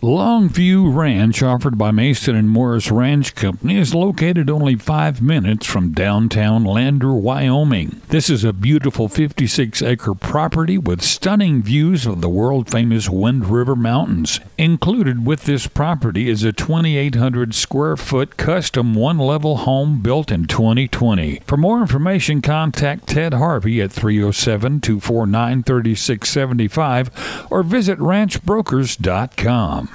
Longview Ranch, offered by Mason and Morris Ranch Company, is located only 5 minutes from downtown Lander, Wyoming. This is a beautiful 56-acre property with stunning views of the world-famous Wind River Mountains. Included with this property is a 2,800-square-foot custom one-level home built in 2020. For more information, contact Ted Harvey at 307-249-3675 or visit ranchbrokers.com.